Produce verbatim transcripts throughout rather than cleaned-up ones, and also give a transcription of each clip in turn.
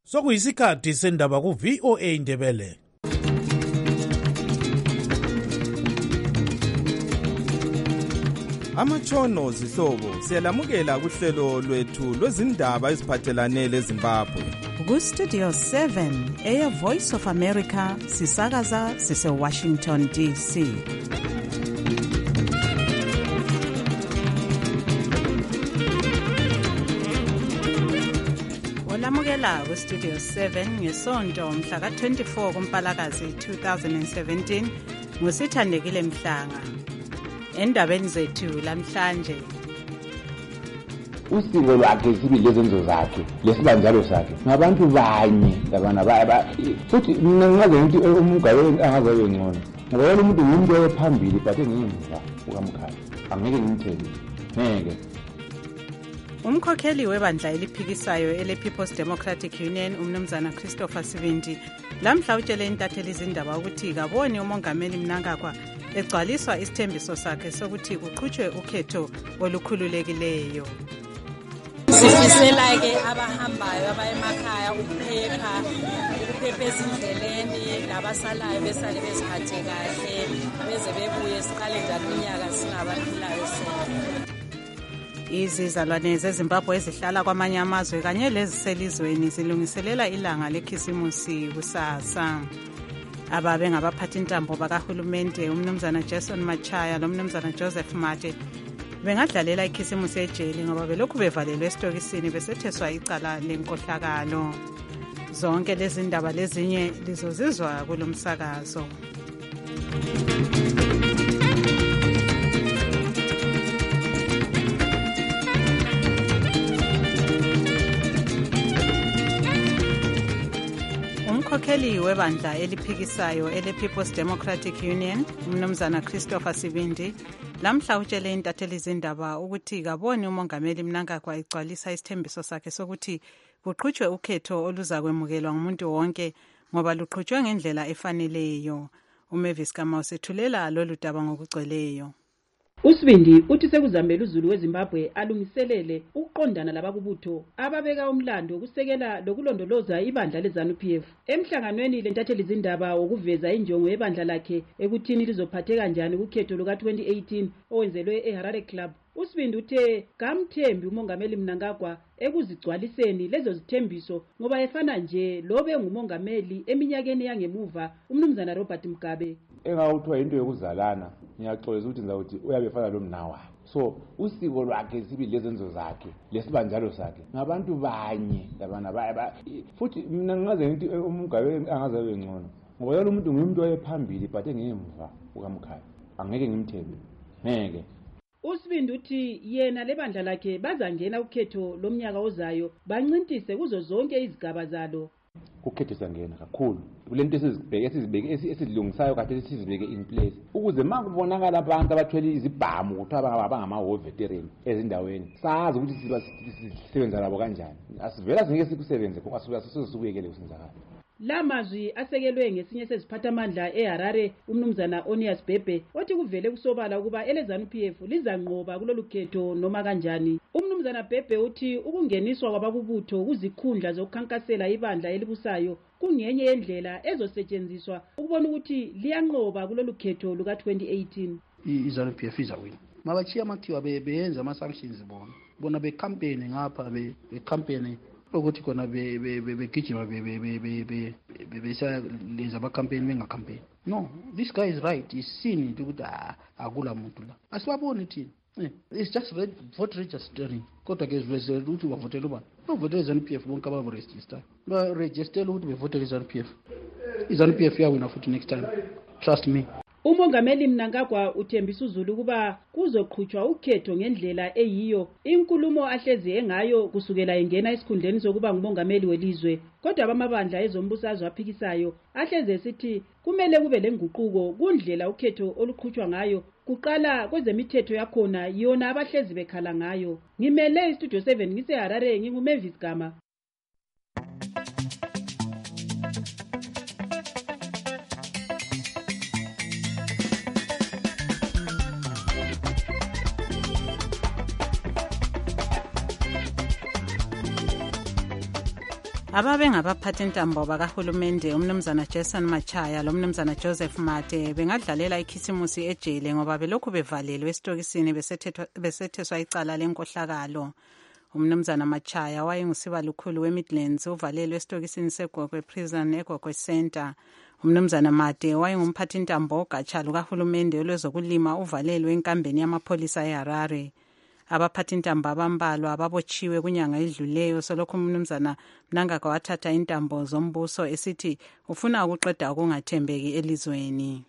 Sokuyisikhathi sendaba ku V O A Ndebele. Amatshono zihlobo siyalamukela kuhlelo lwethu lwezindaba eziphathelane leZimbabwe. Ku Studio seven eya Voice of America sisakaza sise Washington D C. Olamukela ku Studio seven ngesonto mhla ka twenty-four kuMpalakazi two thousand seventeen ngusithandekile Mhlanga. Endabeni zethu lamhlanje usiko lwakhe sibili lezenzo zakhe lesibanjalo sakhe ngabantu banye labana baya futhi mina ngaze ngithi umugabeni angazabe ngcono ngoba lo muntu ngumuntu ophambili but engimva ukamkhaya angeke ngimthele ngeke. Umkhokheli webandla eliphikisayo ele People's Democratic Union umnumzana Christopher Sibindi lamhla utshele intatheli izindaba ukuthi kaboni umongameli Mnangagwa egcwaliswa isithembiso sakhe sokuthi kuqhutshwe ukhetho olukhululekileyo. Sifisela ke abahambayo abayemakhaya ukuphepha ukuphepha ezindleleni labasalayo besale beziphathe kahle beze bebuye siqale njalo iminyaka singabaphilayo sonke. Izizalwane zeZimbabwe ezihlala kwamanye amazwe kanye leziselizweni zilungiselela ilanga lekhisimusi kusasa. Ababe ngabaphathi intambo bakahulumente umnumzana Jason Machaya lomnumzana Joseph Mate bengadlalela ikhisimusi ejele ngoba belokhu bevalelwe esitokisini besetheswa icala lenkohlakalo. Zonke lezi ndaba lezinye lizozizwa kulomsakazo. Umkhokheli webandla eliphikisayo ele People's Democratic Union umnumzana Christopher Sibindi lamhla utshele intatheli izindaba ukuthi kaboni umongameli Mnangagwa egcwalisa isithembiso sakhe sokuthi kuqhutshwe ukhetho oluzakwemukelwa ngumuntu wonke ngoba luqhutshwe ngendlela efaneleyo. uMavis Kamau sethulela lolu daba ngokugcweleyo. Usibindi uthi sekuzambela uZulu weZimbabwe alungiselele ukuqondana labakubutho ababeka umlando wokusekela lokulondoloza ibandla leZANU-P F. Emhlanganweni lentatheli izindaba wokuveza injongo yebandla lakhe ekuthini lizophatheka kanjani kukhetho luka twenty eighteen owenzelwe eHarare Club. Usibindi uthe kamthembi umongameli Mnangagwa ekuzigcwaliseni lezo zithembiso ngoba efana nje lobe ngumongameli eminyakeni yangemuva umnumzana Robert Mugabe. Engawuthiwa into yokuzalana ngiyaxolisa ukuthi ngizawuthi uyabefana lo mnawa. So usiko lwakhe sibili lezenzo zakhe lesibanjalo sakhe ngabantu banye labana baya futhi mina ngaze ngithi umugabeni angazabe ngcono ngoba lo muntu ngumuntu oyephambili but engimva ukamkhaya angeke ngimthebe ngeke. Usibindi uthi yena lebandla lakhe bazangena ukhetho lomnyaka ozayo bancintise kuzo zonke izigaba zalo. Ukhetho sangena kakhulu kulento esizibheke esizibeke esidlungisayo kade sizibeke in place ukuze makubonakala abantu abathwele izibhamu ukuthi abangama war veteran ezindaweni sazi ukuthi sisebenza labo kanjani asivela singeke sikusebenze ngoba asizubuyekele usenzakala. La mazwi asekelwe ngesinye seziphathamandla eHarare umnumzana Onias Bhebhe othi kuvele kusobala ukuba eleZANU-P F lizanqoba kulolu khetho noma kanjani. Umnumzana Bhebhe uthi ukungeniswa kwabakubutho kuzikhundla zokukhankasela ibandla elibusayo kungenye yendlela ezosetshenziswa ukubona ukuthi liyanqoba kulolu khetho luka twenty eighteen. iZANU-P F izawina mabachiya amathiwa beyenza ama sanctions bona bona be campaign ngapha be campaign ukuthi kona be begijima be be be be besa lenza ba campaign benga campaign. No, this guy is right. He's seen it ukuthi akula muntu la asibaboni thina. It's just red vote registering kodwa ke zvese ukuthi bavotela ubani no vote iZANU-P F bonke ababo register ba register ukuthi bevote iZANU-P F. iZANU-P F yawina futhi next time, trust me. Umongameli Mnangagwa uthembisa uZulu kuba kuzoqhutshwa ukhetho ngendlela eyiyo inkulumo ahlezi engayo kusukela engena esikhundleni sokuba ngumongameli welizwe. Kodwa abamabandla ezombusazwe aphikisayo ahlezi esithi kumele kube lenguquko kundlela ukhetho oluqhutshwa ngayo kuqala kwezemithetho yakhona yona abahlezi bekhala ngayo. Ngimele iStudio seven ngiseHarare nginguMavis Gama. Ababe ngabaphathintambo bakahulumende umnumzana Jason Machaya lo mnumzana Joseph Mate bengadlalela ikhisimusi ejele ngoba belokhu bevalelwe esitokisini besetheswa icala lenkohlakalo. Umnumzana Machaya wayengusiba lukhulu weMidlands uvalelwe esitokisini seGogwe Prison eGogwe Center. Umnumzana Mate wayengumphathintambo ogatsha lukahulumende olwezokulima uvalelwe enkambeni yamapholisa eHarare. Abaphathintambo abambalwa ababotshiwe kunyanga edluleyo solokhu umnumzana Mnangagwa wathatha intambo zombuso esithi ufuna ukuqeda ukungathembeki elizweni.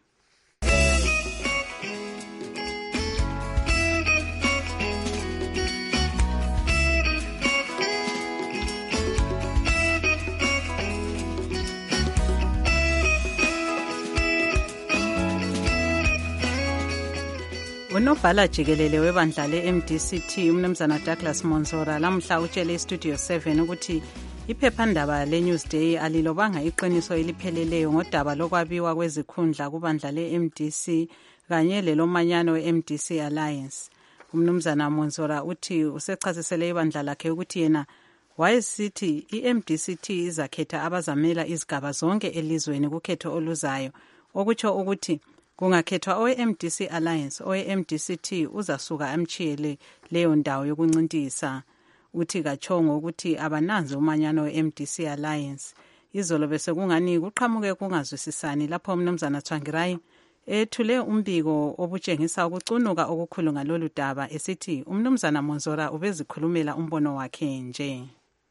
Unobhala jikelele webandla le-M D C T umnumzana Douglas Monzora lamhla utshele iStudio seven ukuthi iphephandaba le-Newsday alilobanga iqiniso elipheleleyo ngodaba lokwabiwa kwezikhundla kubandla le-M D C kanye lelomanyano we-M D C Alliance. Umnumzana Monzora uthi usechasisele ibandla lakhe ukuthi yena wayesithi i-M D C T izakhetha abazamela izigaba zonke elizweni kukhetho oluzayo, okutsho ukuthi kungakhethwa owe-M D C Alliance owe-M D C T uzasuka amchiyele leyo ndawo yokuncintisa. Uthi kachongo ukuthi abananzi umanyano we-M D C Alliance. Izolo bese kungani kuqhamuke kungazwisisani lapho umnumzana Tsvangirai ethule umbiko obutshengisa ukucunuka okukhulu ngalolu daba esithi umnumzana Monzora ubezikhulumela umbono wakhe nje.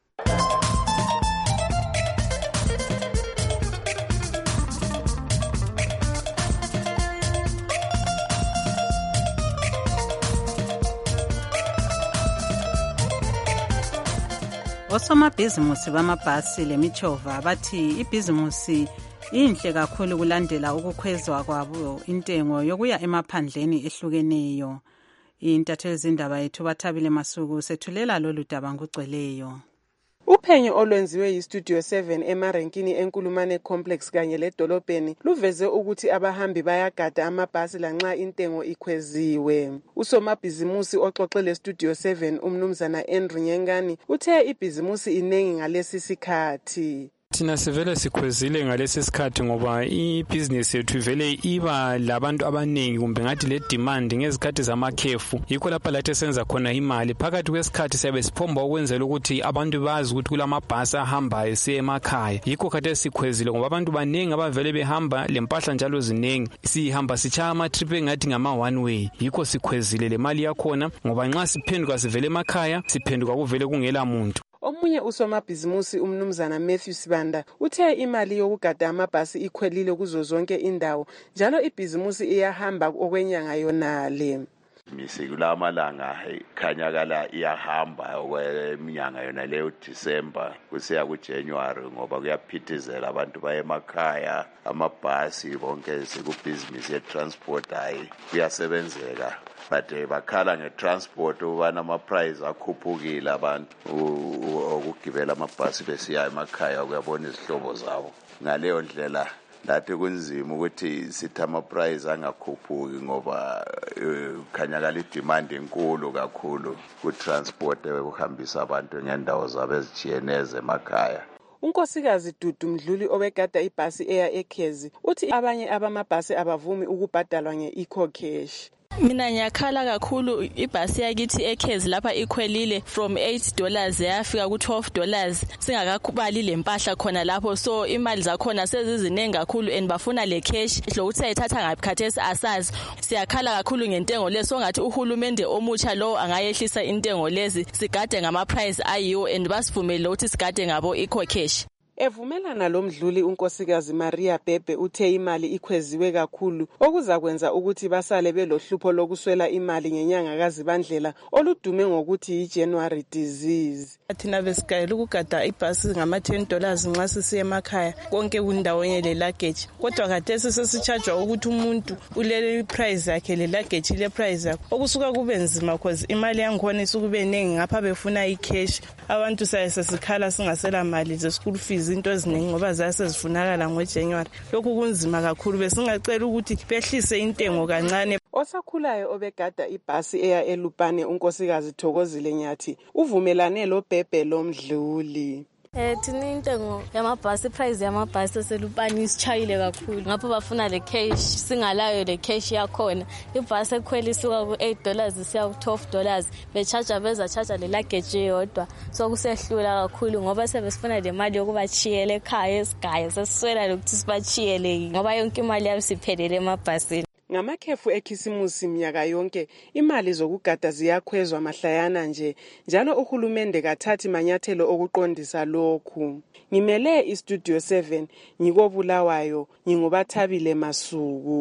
Osomabhizimusi bamabhasi lemichova bathi ibhizimusi inhle kakhulu kulandela ukukhwezwa kwabo intengo yokuya emaphandleni ehlukeneyo. Intatheli zindaba yethu Bathabile Masuku sethulela lolu daba ngugcweleyo. Uphenyo olwenziwe yiStudio seven emarenkini enkulumane complex kanye ledolobheni luveze ukuthi abahambi bayagada amabhasi lanxa intengo ikhweziwe. Usomabhizimusi oxoxele Studio seven umnumzana Andrew Nyengani uthe ibhizimusi inengi ngalesi sikhathi. Thina sivele sikhwezile ngalesi sikhathi ngoba ibhizinesi yethu ivele iba labantu abaningi kumbe ngathi le demand ngezikhathi zamakhefu yikho lapha lathi senza khona imali. Phakathi kwesikhathi siyabe siphomba ukwenzela ukuthi abantu bazi ukuthi kulamabhasi ahambayo siye emakhaya. Yikho khathi sikhwezile ngoba abantu baningi abavele behamba lempahla njalo ziningi. Sihamba sichaya ama-trip engathi ngama one way. Yikho sikhwezile le mali yakhona ngoba nxa siphenduka sivele emakhaya siphenduka kuvele kungela muntu. Omunye usomabhizimusi umnumzana Matthew Sibanda uthe imali yokugada amabhasi ikhwelile kuzo zonke indawo njalo ibhizimusi iyahamba okwenyanga yonale. Misikula amalanga khanyakala iyahamba okweminyanga yona leyo December kusiya kuJanuary ngoba kuyaphithizela abantu baye emakhaya amabhasi bonke sikubhizinisi yetransport hayi kuyasebenzeka. But bakhala ngetransport ubana ama-price akhuphukile abantu ukugibela amabhasi besiya emakhaya ukuyabona izihlobo zabo. Ngaleyo ndlela lathi kunzima ukuthi sithi ama-price angakhuphuki ngoba khanyakala idemand enkulu kakhulu ku-transport ukuhambisa abantu ngendawo zabo ezijiyeneze emakhaya. Unkosikazi Dudu Mdluli obegada ibhasi eya eKhezi uthi abanye abamabhasi abavumi ukubhadalwa nge-eco cash. Mina ngiyakhala kakhulu ibhasi yakithi eKhezi lapha ikhwelile from eight dollars yafika ku twelve dollars singakakubali lempahla khona lapho, so imali zakhona sezizinengi kakhulu and bafuna le cash lokuthi ayithatha ngaphi khathesi asazi. Siyakhala kakhulu ngentengo leso ngathi uhulumende omutsha lo angayehlisa intengo lezi sigade ngama price ayiwo and basivumele ukuthi sigade ngabo eco cash. Evumelana lo Mdluli unkosikazi Maria Bebe uthe imali ikhweziwe kakhulu okuzakwenza ukuthi basale belohlupho lokuswela imali ngenyanga kaZibandlela oludume ngokuthi iJanuary disease. Thina besigayela ukugada ibhasi ngama ten dollars nxa sisiya emakhaya konke kundawonye le luggage, kodwa khathesi sesichargewa ukuthi umuntu ulele price yakhe le luggage le price yakhe okusuka kube nzima cause imali yangikhona isukube nengi ngapha befuna icash. Abantu saye sesikhala singasela mali ze school fees into eziningi ngoba zasezifunakala ngoJanuary. Lokhu kunzima kakhulu besingacela ukuthi behlise intengo kancane. Osakhulayo obegada ibhasi eya eLupane unkosikazi Thokozile Nyathi uvumelane lo Bhebhe lo Mdluli. Eh thina intengo yamabhasi price yamabhasi selupani isichayile kakhulu ngapho bafuna le cash singalayo le cash yakhona ibhasi ekhwela isuka ku eight dollars siya ku twelve dollars becharge beza charge le luggage yodwa so kusehlula kakhulu ngoba sebesifuna le mali yokubachiyela ekhaya esigaya sesiswela lokuthi sibachiyele ngoba yonke imali yabo siphelele emabhasini. Ngamakhefu ekhisimusi minyaka yonke imali zokugada ziyakhwezwa mahlayana nje njalo uhulumende kathathi manyathelo okuqondisa lokhu. Ngimele iStudio seven ngikobulawayo ngingubathabile Masuku.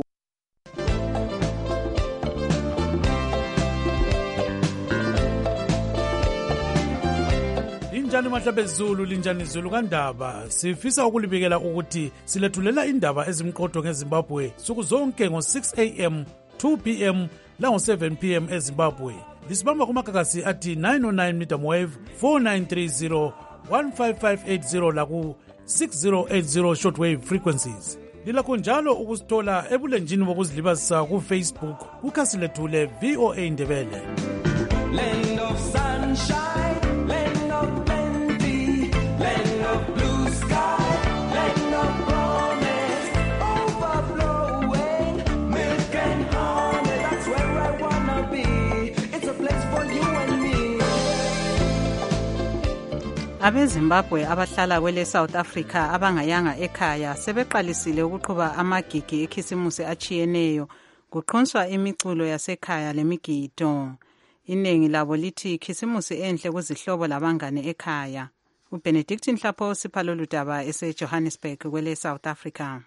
Linjani mahlabezulu linjani zulu kandaba sifisa ukulibikela ukuthi silethulela indaba ezimqotho ngeZimbabwe suku zonke ngo six a m two p m la ngo seven p m eZimbabwe lisibamba kumagagasi athi nine oh nine medium wave four nine three zero one five five eight zero la ku six zero eight zero shortwave frequencies. Lilakho njalo ukusithola ebulenjini bokuzilibazisa ku Facebook kukhasi lethu le V O A Ndebele. Land of sunshine, land of plenty, land of blue sky, land of promise, overflowing milk and honey. That's where I wanna be. It's a place for you and me. Abezimbabwe abahlala kwele South Africa abangayanga ekhaya sebeqalisile ukuqhuba amagigi ekhisimusi achiyeneyo kuqhonswa imiculo yasekhaya lemigido. Iningi labo lithi ikhisimusi enhle kuzihlobo labangane ekhaya. uBenedict Nhlapho siphalolu daba ese Johannesburg kwele South Africa.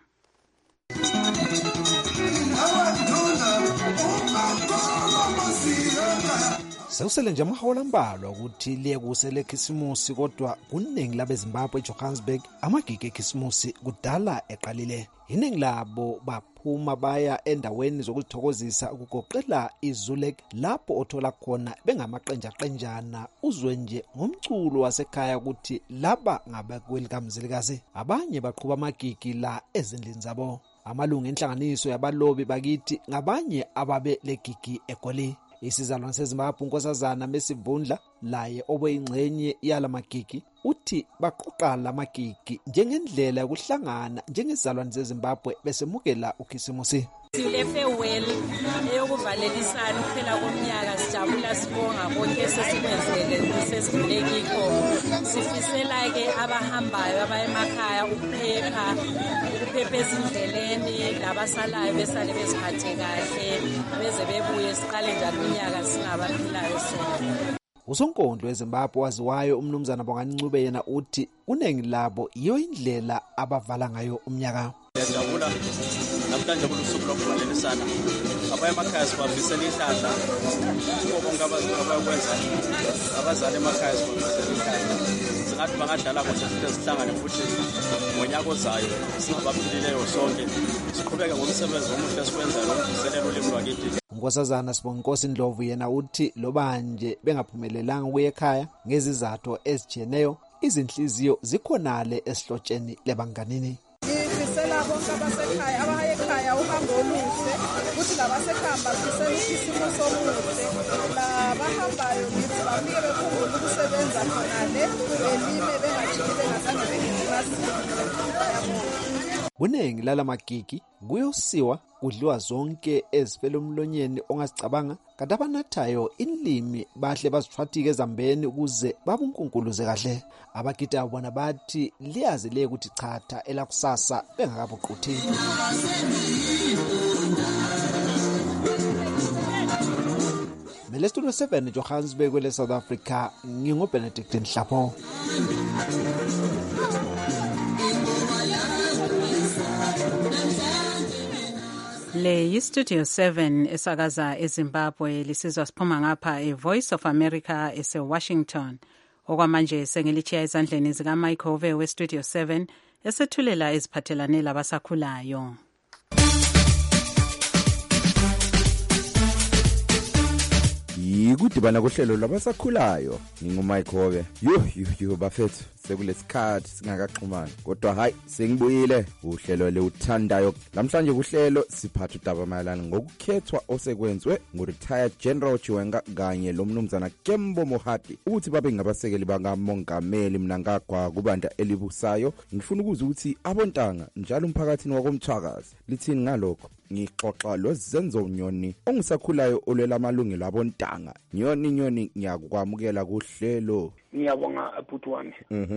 Sewusele nje amahola ambalwa ukuthi liye kusele khisimusi kodwa kuningi labeZimbabwe eJohannesburg amagigi ekhisimusi kudala eqalile. Iningi labo baphuma baya endaweni zokuzithokozisa ukugoqela iZulek lapho othola khona bengamaqenja qenjana uzwe nje ngomculo wasekhaya ukuthi laba ngabakwelikamzilikazi. Abanye baqhuba amagigi la ezindlini zabo. Amalungu enhlanganiso yabalobi bakithi ngabanye ababe legigi eGoli. Isizalwane seZimbabwe uNkosazana Mesivundla laye obeyingxenye yalamagigi uthi baqoqa lamagigi njengendlela yokuhlangana njengezalwane zeZimbabwe besemukela ukhisimusi. Sile farewell eyokuvalelisana kuphela komnyaka sijabula sibonga konke sesikwenzele sesidulekikho sifisela ke abahambayo abayemakhaya ukuphepha ukuphepheza indleleni labasalayo besale beziphathe kahle beze bebuye siqale njalo umnyaka singabaphilayo sona. Usonkondlo eZimbabwe waziwayo umnumzana Bongancube yena uthi unengi labo iyo indlela abavala ngayo umnyaka. Siyajabula namhlanje kulusuku lokuvalelisana abaya emakhaya sibambisela ihlahla kubo bonke abakwenza abazali emakhaya sibambisela ihlahla singathi bangadlala kuhle futhi sihlangane futhi ngonyaka ozayo singabaphilileyo sonke siqhubeke ngomsebenzi omuhle sikwenza lokuvuselela ulimi lwakithi. Nkosazana Sibonginkosi Ndlovu yena uthi lobanje bengaphumelelanga ukuya ekhaya ngezizathu ezijeneyo izinhliziyo zikhonale esihlotsheni lebanganini. Ngifisela bonke abasekhaya abahaya ekhaya uhambo oluhle futhi labasekhamba sisela ikhisimusi omuhle labahambayo ngithi bafike bekhumbule ukusebenza khonale belime bengajiki bengathanda bengiklasi. Kuningi lalamagigi kuyosiwa kudliwa zonke ezifela umlonyeni ongazicabanga kanti abanathayo inlimi bahle bazithwathike ezambeni ukuze babunkuluze kahle. Abagida bona bathi liyazi le ukuthi chatha elakusasa bengakabuquthi. Mele Studio seven Johannesburg kwele South Africa ngingoBenedict Nhlapho. Le yiStudio seven esakaza eZimbabwe lisizwa siphuma ngapha eVoice of America eseWashington. Okwamanje sengilichiya ezandleni zika Michael Ove weStudio seven esethulela eziphathelane labasakhulayo. yikudibana kohlelo lwabasakhulayo. Ngingumike Hobe. Yo yo yo bafethu sekulesikhathi singakaxhumani. Kodwa hayi sengibuyile uhlelo leuthandayo. Namhlanje kuhlelo siphatha udaba mayelana ngokukhethwa osekwenzwe nguretired General Chiwenga kanye lomnumzana Kembo Mohadi ukuthi babe ngabasekeli bakamongameli Mnangagwa kubanda elibusayo. Ngifuna ukuza ukuthi abontanga njalo umphakathini wakomthwakazi lithini ngalokho. Ngixoxa lozenzo Nyoni ongusakhulayo olwela amalungelo abontanga. Nyoni Nyoni ngiyakwamukela kuhlelo. Ngiyabonga bhuti wami.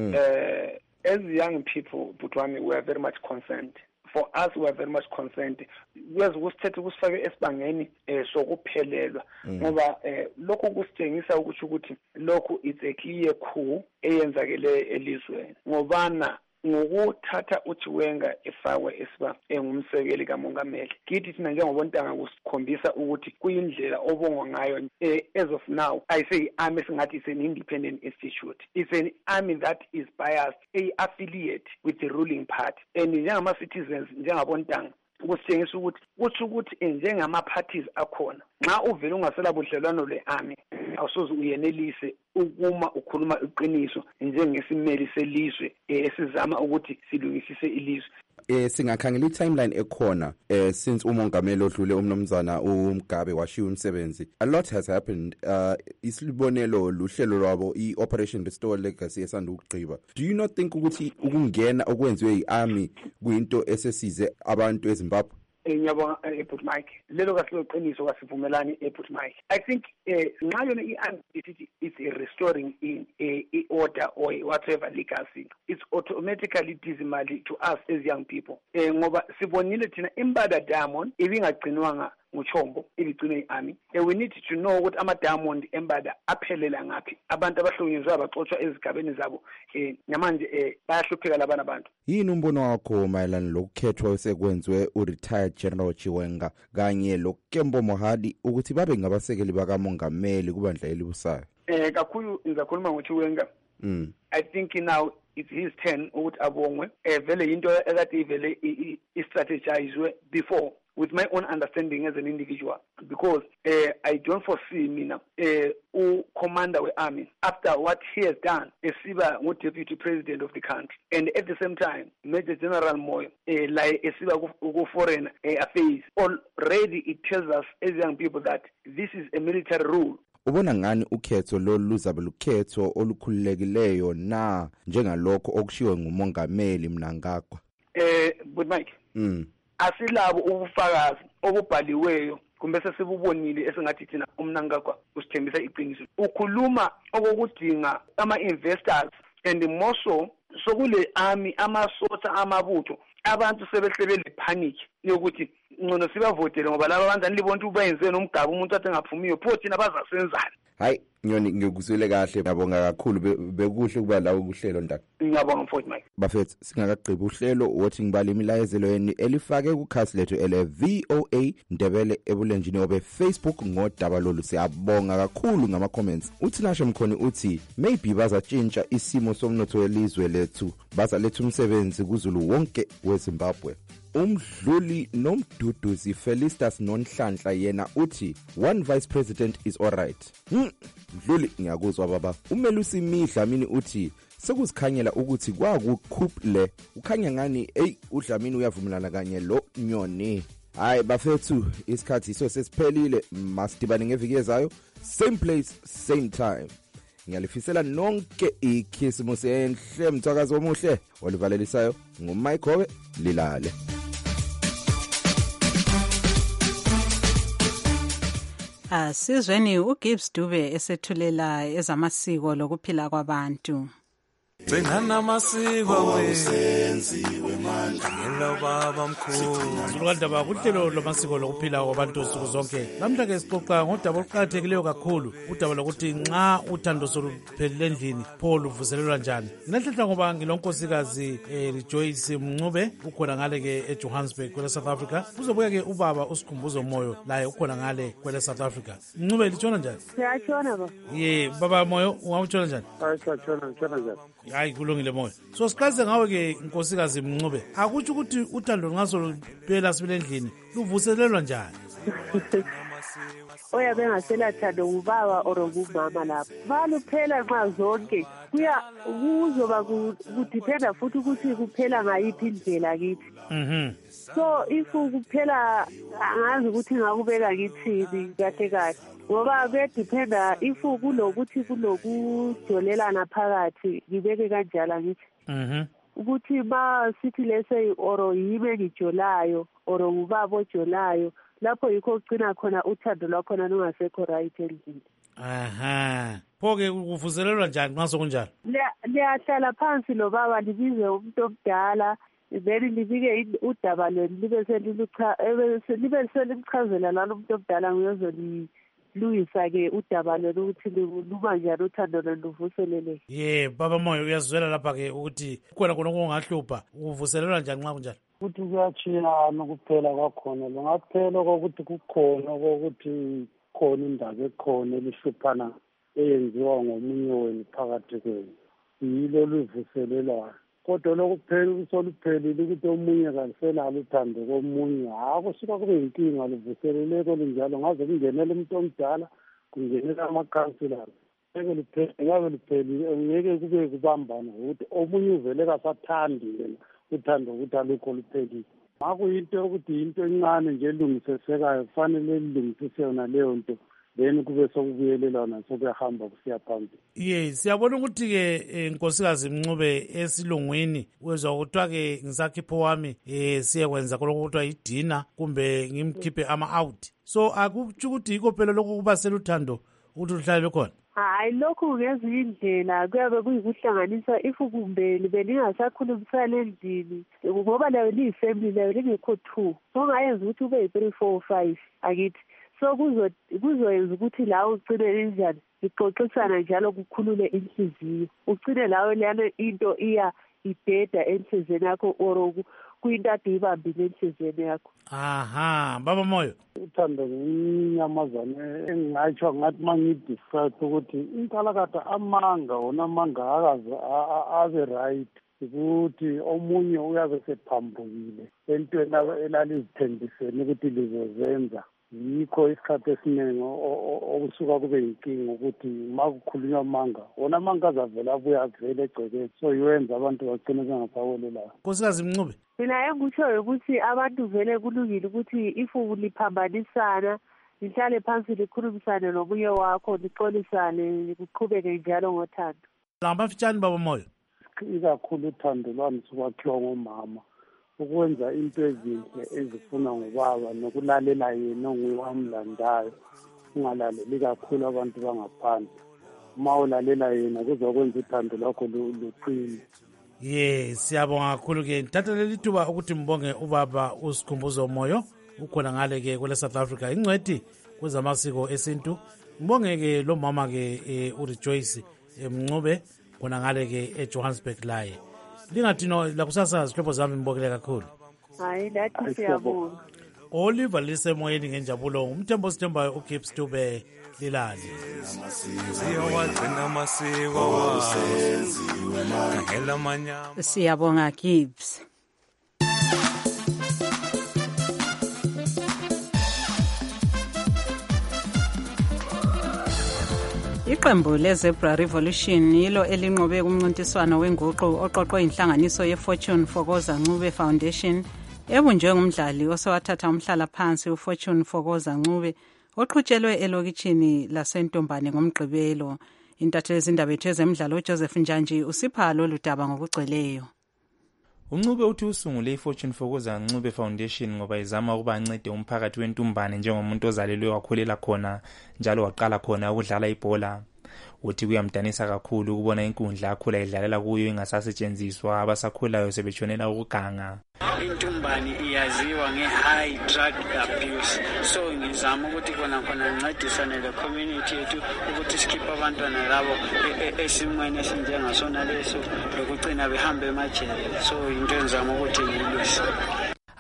Eh as young people bhuti wami we are very much concerned. For us we are very much concerned. Kuyeza ukusithethe kusifake esibangeni eh sokuphelelwa ngoba eh lokho kusitshengisa ukuthi ukuthi lokho it's a clear coup eyenzakele elizweni ngobana ngokuthatha uChiwenga efakwe esiba engumsekeli kamongameli. Kithi thina njengobontanga kusikhombisa ukuthi kuyindlela obongwa ngayo as of now. I say army singathi is an independent institute. It's an army that is biased, a affiliate with the ruling party. And njengama citizens njengabontanga kusitshengisa ukuthi kuthi ukuthi njengama parties akhona nxa uvela ungasela budlelwano le-army awusoze uyenelise ukuma ukhuluma iqiniso njengesimeli selizwe esizama ukuthi silungisise ilizwe. Eh singakhangela i-timeline ekhona eh since umongameli odlule umnomzana uMgabe washiya umsebenzi. A lot has happened. Uh isilibonelo luhlelo lwabo i-Operation Restore Legacy esanda ukugqiba. Do you not think ukuthi ukungena okwenziwe i-army kuyinto esesize abantu eZimbabwe? Ngiyabonga eBut Mike. Lelo kasiloqiniso kasivumelani eBut Mike. I think nxa yona i-army it's a restoring in a order or whatever legacy. It's automatically dismally to us as young people. Ngoba sibonile thina imbada diamond ibingagcinwanga nguchombo ibigcine i-army. We need to know ukuthi ama diamond embada aphelela ngaphi. Abantu abahlukunyezwa baxoxwa ezigabeni zabo eh namanje eh bayahlupheka labana abantu. Yini umbono wakho mayelana lokukhethwa osekwenzwe u-retired General Chiwenga kanye loKembo Mohadi ukuthi babe ngabasekeli bakamongameli kubandla elibusayo? Eh kakhulu ngizakhuluma ngoChiwenga. Mm. I think now it's his turn ukuthi abongwe. Eh vele into ekade ivele i-strategizwe before with my own understanding as an individual, because uh, I don't foresee mina uh, u commander we army after what he has done esiba ngu deputy president of the country, and at the same time Major General Moyo uh, like esiba ku foreign uh, affairs. Already it tells us as young people that this is a military rule. Ubona ngani ukhetho lolu luzabe lukhetho olukhululekileyo na njengalokho okushiwe ngumongameli Mnangagwa? Eh but Mike, mm. asilabo ubufakazi obubhaliweyo kumbe sesibubonile esingathi thina uMnangagwa usithembisa iqiniso. Ukhuluma okokudinga ama investors and more so sokule army amasotha amabutho abantu sebehlebele panic yokuthi ngcono sibavotele ngoba laba bantu libona ukuthi bayenze nomgaba umuntu athi ngaphumiyo pho thina bazasenzana. Hayi Nyoni ngikuzwile kahle, ngiyabonga kakhulu, bekuhle kuba la ukuhlelo ndaka. Ngiyabonga mfowethu Mike. Bafethu singakaqhibi uhlelo wothi ngibale imilayezelo yeni elifake kukhasi lethu ele V O A Ndebele ebulenjini obe Facebook ngodaba lolu. Siyabonga kakhulu ngama comments. Uthi nasho mkhoni uthi maybe bazatshintsha isimo somnotho welizwe lethu, bazaletha umsebenzi kuZulu wonke weZimbabwe. Umdluli nomduduzi Felistas Nonhlanhla yena uthi one vice president is all right. Hmm. Mdluli ngiyakuzwa baba. Umelusi Midlamini uthi sekuzikhanyela ukuthi kwakukhuphle ukhanya ngani hey uDlamini uyavumelana kanye lo Nyoni. Hayi bafethu isikhathi iso sesiphelile, masidibane ngeviki ezayo same place same time. Ngiyalifisela nonke ikhisimusi enhle mthakazi omuhle olivalelisayo nguMike Hobe lilale. Asizweni uGibbs Dube esethulela ezamasiko lokuphila kwabantu. Bengana amasiko wesenziwe manje ngelo baba mkhulu lukandaba kuhlelo lomasiko lokuphila kwabantu usuku zonke. Namhla ke sixoxa ngodaba oluqhakathekileyo kakhulu, udaba lokuthi nxa uthando soluphelile endlini pho luvuselelwa njani. Nginahlela ngoba ngilonkosikazi Rejoice Mncube ukhona ngale ke eJohannesburg kwele South Africa. Uzobuya ke ubaba uSikhumbuzo Moyo laye ukhona ngale kwele South Africa. Mncube litshona njani? Siyatshona ba. Ye baba Moyo ungawutshona njani? Siyatshona utshona njani? Hayi kulungile Moyo. So siqhaze ngawe ke inkosikazi Mncube. Akuthi ukuthi uthando ngaso phela sibile endlini luvuselelwa njani? oyabe engaselathando ngubaba or ngumama lapho baluphela nxa zonke kuya kuzoba kudiphenda futhi ukuthi kuphela ngayiphi indlela kithi. Mhm. So if kuphela angazi ukuthi ngakubeka ngithini kahle kahle ngoba kuyadiphenda if kulokuthi kulokujolelana phakathi ngibeke kanjalo ngithi. Mhm. Ukuthi ba sithi lese oro yibe ngijolayo oro ngubaba ojolayo lapho yikho ugcina khona uthando lwakho nongasekho right endlini. Aha. Phoke kuvuselelwa njani nxa sokunjalo? Liyahlala phansi lo baba libize umuntu omdala then libike udaba lweni libe selilucha libe selimchazela lalo umuntu omdala nguyozoli luyisa ke udaba lweni ukuthi luba njani uthando luvuselele. Yeah, baba Moyo uyazwela lapha ke ukuthi khona khona okungahlupha uvuselelwa njani nxa kunjalo? Ukuthi kuyachiyana kuphela kwakhona longaphela kokuthi kukhona kokuthi khona indaba ekhona elihluphana eyenziwa ngomunye wenu phakathi kwenu yilo luvuselelwayo. Kodwa lokuphela usoluphelile ukuthi omunye kaliselalo uthando komunye akusuka kube yinkinga luvuseleleko linjalo ngaze kungenele umuntu omdala kungenele amakhansilari ngeke luphele ngabe luphelile ngeke kube kubambana ukuthi omunye uvele kasathandi yena uthando ukuthi alukho luphelile. Makuyinto yokuthi into encane nje elungisesekayo kufanele lilungisise yona leyo nto then kube sokubuyelelana sokuyahamba kusiya phambili. Ye siyabona ukuthi ke Nkosikazi Mncube esilungwini wezwa kuthiwa ke ngisakhipho wami eh siyekwenza koloko kuthiwa idina kumbe ngimkhiphe ama out. So akutsho ukuthi yikho phela lokho kuba seluthando ukuthi luhlale khona. Hayi lokhu ngezinye indlela kuyabe kuyikuhlanganisa if kumbe libe lingasakhulumisana endlini ngoba layo liyifamily layo lingekho two so ngayenza ukuthi ube three four five akithi. So kuzo kuzoyenza ukuthi lawo ugcine njani ixoxisana njalo kukhulule inhliziyo ugcine lawo lana into iya ideda enhlizweni yakho or kuyinto ibambile enhlizweni yakho. Aha, baba Moyo uthando nginyamazane engatsho ngathi mangidescribe ukuthi inkalakatha amanga wona amanga akaze abe right ukuthi omunye uyabe sephambukile entweni elalizithembiseni ukuthi lizozenza. Yikho isikhathi esiningi okusuka kube yinkinga ukuthi makukhulunywa amanga wona amanga azavela abuya avele egcekeni so yiwenza abantu bagcine bengaphawelelayo. Nkosikazi Mncube mina engikutshoyo ukuthi abantu vele kulungile ukuthi if liphambanisana lihlale phansi likhulumisane nomunye wakho lixolisane kuqhubeke njalo ngothando. Lamafitshane baba Moyo ikakhulu uthando lwami sukwakhiwa ngomama ukwenza into ezinhle ezifuna ngobaba nokulalela yena onguwamlandayo ungalaleli kakhulu abantu bangaphandle uma ulalela yena kuzokwenza uthando lwakho luqine. Ye siyabonga kakhulu ke thatha leli thuba ukuthi mbonge ubaba uSikhumbuzo Moyo ukhona ngale ke kule South Africa ingcwedi kwezamasiko esintu. Mbonge ke lo mama ke uRejoice Mncube khona ngale ke eJohannesburg laye. Lingathino la kusasa zihlobo zami ngibokele kakhulu. Hayi lathi siyabonga. Oliver lisemoyeni ngenjabulo umthembo sithembayo uKips Dube lilali. Siyabonga Gibbs. Iqembu leZebra Revolution yilo elinqobe kumncintiswano wenguqu oqoqwe inhlanganiso yeFortune Fokoza Ncube Foundation ebunjwe ngumdlali osewathatha umhlala phansi uFortune Fokoza Ncube oqhutshelwe elokitshini laseNtombane ngomgqibelo. Intatheli zindaba ethu ezemidlalo uJoseph Njanji usipha lolu daba ngokugcweleyo. uNcube uthi usungule iFortune Fokoza Ncube Foundation ngoba izama ukuba ancede umphakathi weNtumbane njengomuntu ozalelwe wakhulela khona njalo waqala khona ukudlala ibhola. Uthi kuyamdanisa kakhulu ukubona inkundla akhula idlalela kuyo ingasasetshenziswa abasakhulayo sebetshonela ukuganga. Intumbane iyaziwa nge-high drug abuse so ngizama ukuthi khona khona ngincedisane le community yethu ukuthi sikhiphe abantwana labo esimweni esinjengasona leso lokugcina behambe emajele so into enzama ukuthi ngiyilwise.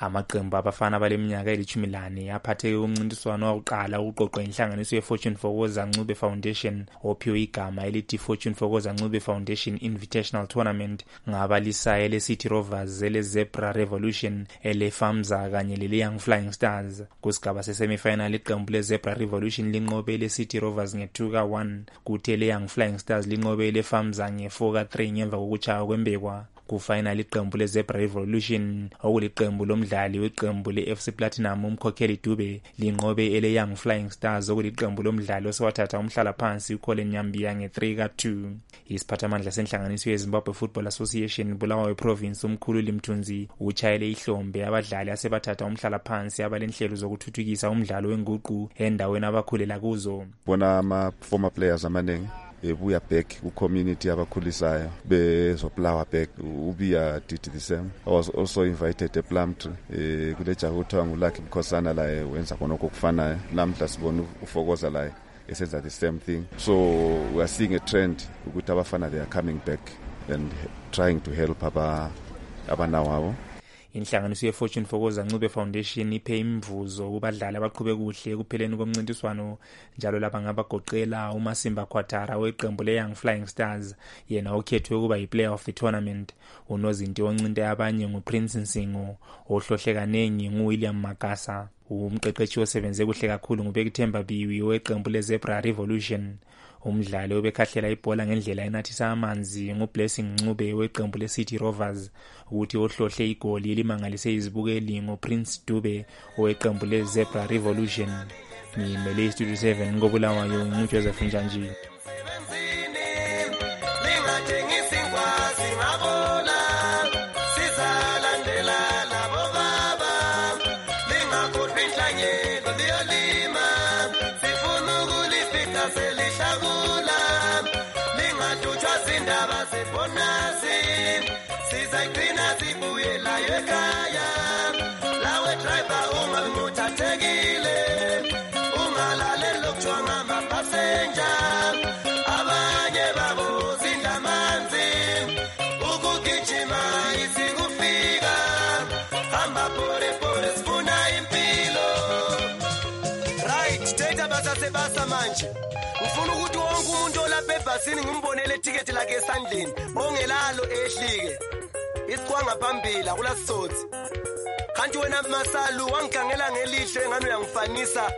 amaqembu abafana baleminyaka elithumi lane aphathe umncintiswano wokuqala uqoqwe inhlanganiso ye-Fortune Fokoza Ncube Foundation ophiwe igama elithi Fortune Fokoza Ncube Foundation Invitational Tournament ngabalisa ele City Rovers, ele Zebra Revolution, ele Famza kanye le Young Flying Stars. Kusigaba se-semifinal iqembu le Zebra Revolution linqobe le City Rovers nge-two ka one, kuthi le Young Flying Stars linqobe le Famza nge-four ka three ngemva kokuchaya kwembekwa. Kufinal iqembu le Zebra Revolution okuliqembu lomdlali weqembu le F C Platinum umkhokheli Dube linqobe ele Young Flying Stars okuliqembu lomdlali osewathatha umhlala phansi uColin Nyambia nge-three ka two. Isiphathamandla senhlanganiso yeZimbabwe Football Association Bulawayo Province umkhulu Limthunzi uchayele ihlombe abadlali asebathatha umhlala phansi abalenhlelo zokuthuthukisa umdlalo wenguqu endaweni abakhulela kuzo. Bona ama former players amaningi ebuya back ku-community abakhulisayo bezopulawa back ubiya did the same. I was also invited to Plumtree eh kule jaha kuthiwa nguLucky Mkhosana la wenza khonokho kufanayo. Namhla sibona ufokoza la esenza the same thing. So we are seeing a trend ukuthi abafana they are coming back and trying to help aba abanawo. Inhlanganiso ye-Fortune Fokoza Ncube Foundation iphe imvuzo kubadlali abaqhube kuhle ekupheleni komncintiswano njalo laba ngabagoqela uMasimba Khwatara weqembu le-Young Flying Stars yena okhethwe ukuba yi-player of the tournament. Unozinti oncinte abanye nguPrince Nsingo, ohlohle kanengi nguWilliam Makasa. Umqeqeshi osebenze kuhle kakhulu nguBekithemba Biwi weqembu le-Zebra Revolution. Umdlali obekhahlela ibhola ngendlela enathisa amanzi nguBlessing Ncube weqembu le-City Rovers, ukuthi ohlohle igoli elimangalise izibukeli nguPrince Dube weqembu le-Zebra Revolution. Ngimele iStudio seven ngobulawayo nguJoseph Njanji. Ufuna ukuthi wonke umuntu olapha ebhasini ngimbonele itiketi lakhe esandleni ongelalo ehlike isiqwanga phambili akulasizotsi. Kanti wena Masalu wangikhangela ngelihle ngani uyangifanisa.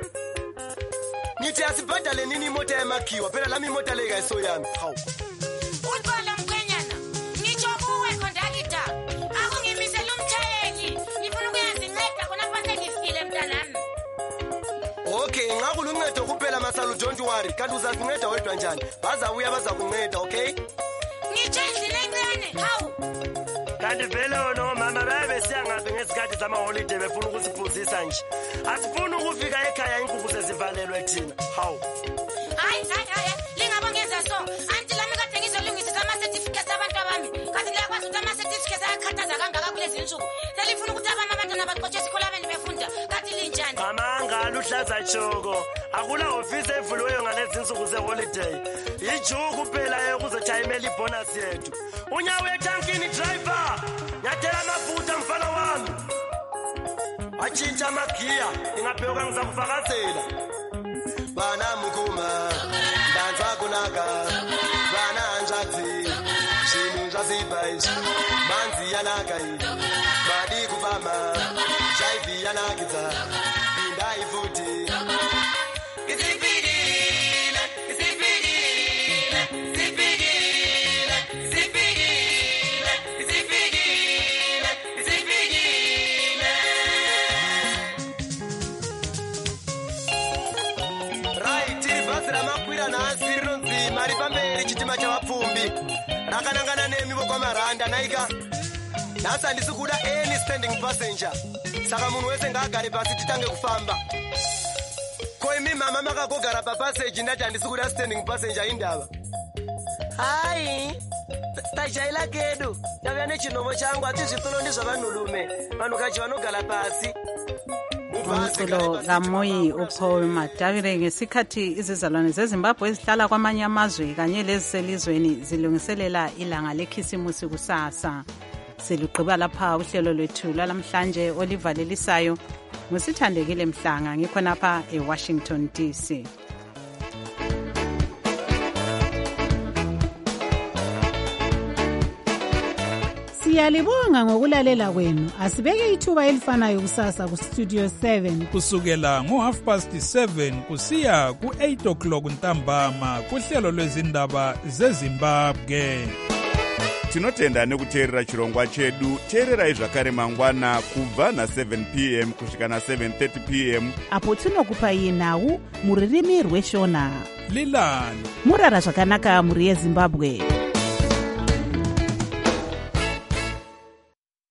Nithi asibhadale nini imoto yamakhiwa phela lami imoto le kayiso yami. Hawu Uqala mkwenyana ngitsho kuwe conductor akungimisela umtshayeli ngifuna ukuyazinceda khona phansi ngifikile mntanami. Okay, ngaku luncedo kuphela Masalu, don't worry. Kanti uzazinceda wedwa njani? Bazabuya bazakunceda, okay? Ngitshendile encane. Hawu. Kanti vele wona mama babe siyangazi ngesikhathi zama holiday befuna ukusiphuzisa nje. Asifuni ukufika ekhaya inkukhu sezivalelwe thina. Hawu. Hayi hayi hayi, lingabongeza so. Anti lami kade ngizolungisa ama certificates abantu abami. Kanti liyakwazi ukuthi ama certificates ayakhathaza kangaka kulezi insuku. Selifuna ukuthi abantwana baqotshe esikolweni befunda. Kanti linjani? Amanga luhlaza choko. Akula office evuliweyo ngalezi insuku ze-holiday. Ijuku phela yokuzojayimela ibonus yethu. Unyawo etankini driver. Nyathela amafutha mfana wami. Watshintsha amagiya. Ingabheka ngizakufakazela. Bana mukuma. Danza kunaka. Bana anjazi. Shini njazibayish. Manzi yanaka yi. Badi kufama. Shaivi yanakita. Binda ifuti. Mari pamberi chitima chavapfumbi rakanangana nemi vokwamaranda naika nhasi handisi kuda any standing passenger saka munhu wese ngaagare pasi titange kufamba ko imi mama makagogara papaseji ndati handisi kuda standing passenger indava hai tajaila kedu tavya nechinomo changu hati zvitolo ndizvavanhurume vanhukaji vanogara pasi. Umculo kaMoyi uPaul Matavire ngesikhathi izizalwane zeZimbabwe ezihlala kwamanye amazwe kanye leziselizweni zilungiselela ilanga lekhisimusi kusasa. Selugqiba lapha uhlelo lwethu lwalamhlanje olivalelisayo. Ngusithandekile Mhlanga ngikhonapha eWashington D C. Siyalibonga ngokulalela kwenu. Asibeke ithuba elifanayo kusasa ku Studio seven kusukela ngo half past seven kusiya ku eight o'clock ntambama kuhlelo lwezindaba zeZimbabwe. Tinotenda nekuteerera chirongwa chedu. Teererai zvakare mangwana kubva na seven p m kusvika na seven thirty p m apo tinokupai nhau muririmi rweshona. Lilani murara zvakanaka muri yeZimbabwe.